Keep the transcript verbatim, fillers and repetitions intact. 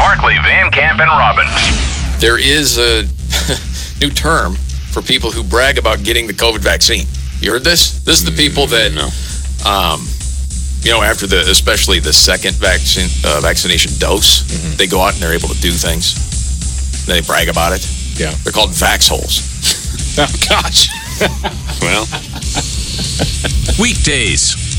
Markley, Van Camp, and Robbins. There is a new term for people who brag about getting the COVID vaccine. You heard this? This is the people that, No. um, you know, after the, especially the second vaccine uh, vaccination dose, Mm-hmm. they go out and they're able to do things. They brag about it. Yeah. They're called vax holes. Oh, gosh. Well, Weekdays